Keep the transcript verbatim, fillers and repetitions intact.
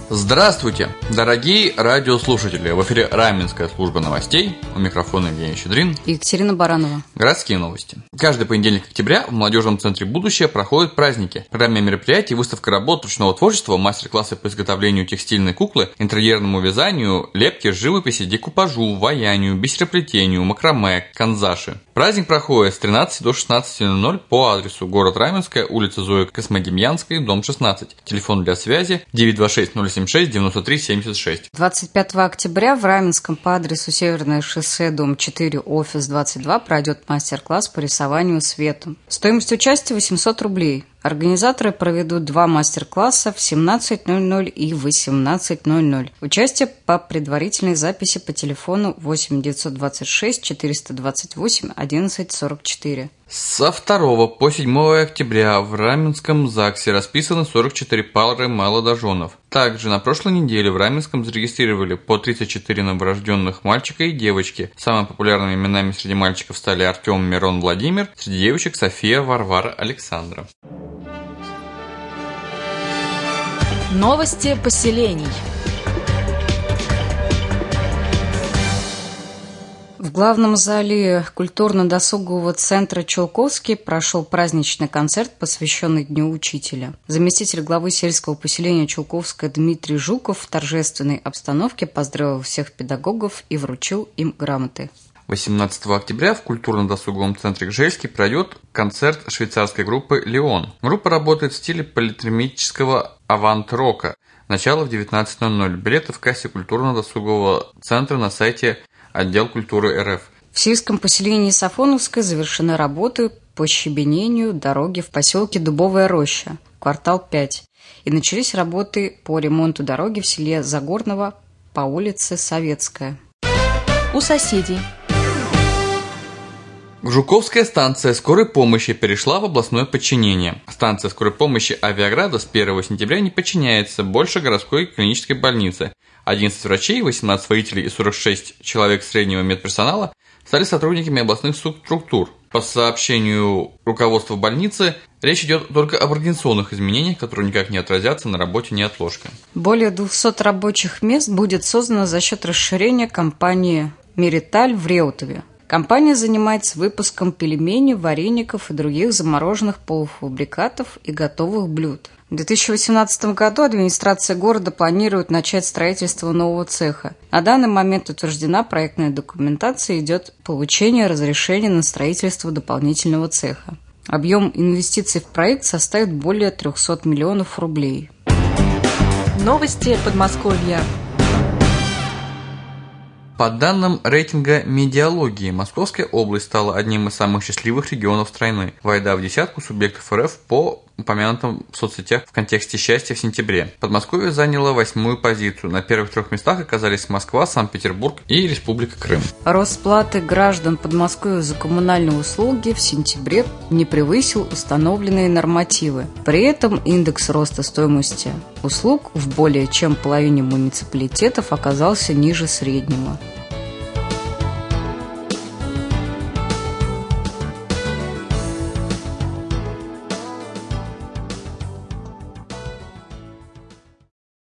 Здравствуйте, дорогие радиослушатели! В эфире Раменская служба новостей. У микрофона Евгений Щедрин и Екатерина Баранова. Городские новости. Каждый понедельник октября в молодежном центре «Будущее» проходят праздники. В программе мероприятий выставка работ ручного творчества, мастер-классы по изготовлению текстильной куклы, интерьерному вязанию, лепке, живописи, декупажу, ваянию, бисероплетению, макраме, канзаши. Праздник проходит с тринадцати до шестнадцати ноль-ноль по адресу город Раменская, улица Зои Космодемьянской, дом шестнадцать. Телефон для связи девять два шесть ноль семь шесть девяносто три семьдесят шесть. двадцать пятого октября в Раменском по адресу Северное шоссе, дом четыре, офис двадцать два пройдет мастер-класс по рисованию светом. Стоимость участия восемьсот рублей. Организаторы проведут два мастер-класса в семнадцать ноль-ноль и восемнадцать ноль-ноль. Участие по предварительной записи по телефону восемь девятьсот двадцать шесть четыреста двадцать восемь одиннадцать сорок четыре. Со второго по седьмое октября в Раменском ЗАГСе расписаны сорок четыре пары молодоженов. Также на прошлой неделе в Раменском зарегистрировали по тридцать четыре новорожденных мальчика и девочки. Самыми популярными именами среди мальчиков стали Артем, Мирон, Владимир, среди девочек София, Варвара, Александра. Новости поселений. В главном зале культурно-досугового центра «Чулковский» прошел праздничный концерт, посвященный Дню учителя. Заместитель главы сельского поселения Чулковское Дмитрий Жуков в торжественной обстановке поздравил всех педагогов и вручил им грамоты. восемнадцатого октября в культурно-досуговом центре Гжельский пройдет концерт швейцарской группы «Леон». Группа работает в стиле политрумического авант-рока. Начало в девятнадцать ноль-ноль. Билеты в кассе культурно-досугового центра на сайте отдел культуры эр эф. В сельском поселении Сафоновское завершены работы по щебенению дороги в поселке Дубовая Роща, квартал пять. И начались работы по ремонту дороги в селе Загорново по улице Советская. У соседей. Жуковская станция скорой помощи перешла в областное подчинение. Станция скорой помощи Авиаграда с первого сентября не подчиняется больше городской клинической больнице. одиннадцать врачей, восемнадцать водителей и сорок шесть человек среднего медперсонала стали сотрудниками областных структур. По сообщению руководства больницы, речь идет только об организационных изменениях, которые никак не отразятся на работе неотложки. Более двухсот рабочих мест будет создано за счет расширения компании «Мериталь» в Реутове. Компания занимается выпуском пельменей, вареников и других замороженных полуфабрикатов и готовых блюд. В две тысячи восемнадцатом году администрация города планирует начать строительство нового цеха. На данный момент утверждена проектная документация, идет получение разрешения на строительство дополнительного цеха. Объем инвестиций в проект составит более трехсот миллионов рублей. Новости Подмосковья. По данным рейтинга медиалогии, Московская область стала одним из самых счастливых регионов страны, войдя в десятку субъектов эр эф по упомянутым в соцсетях в контексте счастья в сентябре. Подмосковье заняло восьмую позицию. На первых трех местах оказались Москва, Санкт-Петербург и Республика Крым. Рост платы граждан Подмосковья за коммунальные услуги в сентябре не превысил установленные нормативы. При этом индекс роста стоимости услуг в более чем половине муниципалитетов оказался ниже среднего.